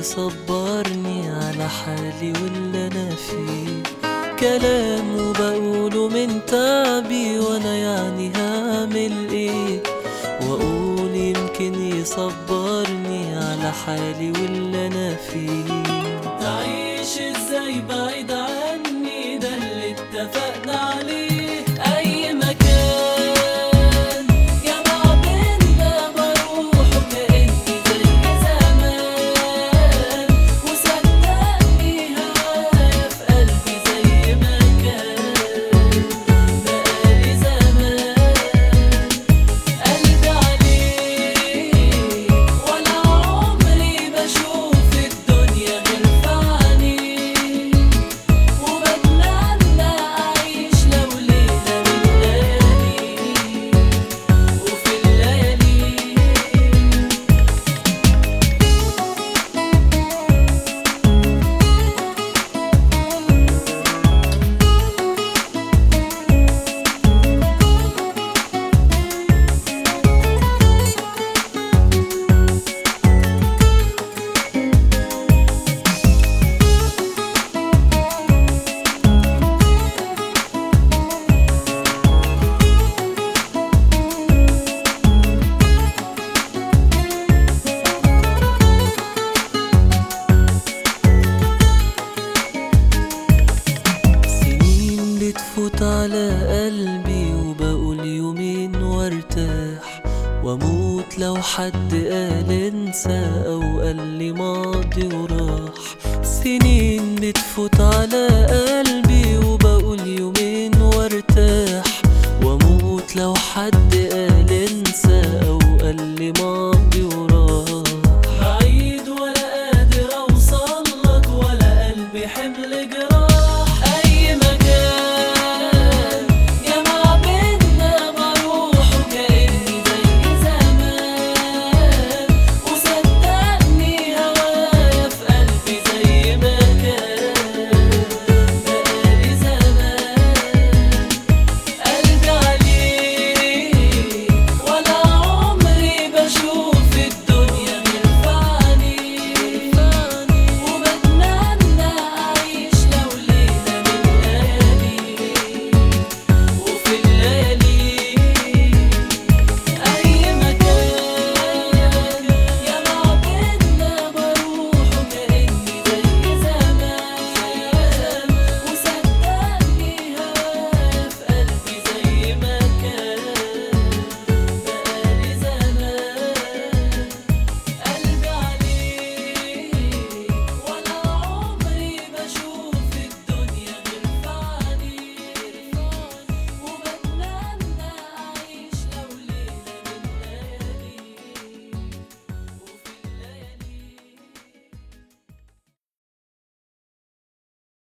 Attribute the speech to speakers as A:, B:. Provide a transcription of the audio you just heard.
A: يصبرني على حالي واللي انا فيه، كلام وبقوله من تعبي وانا يعني هعمل ايه، واقول يمكن يصبرني على حالي واللي انا فيه. تعيش ازاي بعيد عني، ده اللي اتفقنا عليه. اي مكان جمع بينا بروحه كأني زي زمان، وصدقني هوايا في قلبي زي ما كان، بقالي زمان قلبي عليه، ولا عمري بشوف الدنيا غير في عينيه، وبتمنى أعيش لو ليلة من ليالي وفي الليالي. سنين بتفوت على قلبي وبقول يومين وارتاح، واموت لو حد قال انسى او قال لي ماضي وراح. سنين بتفوت على قلبي وبقول يومين وارتاح، واموت لو حد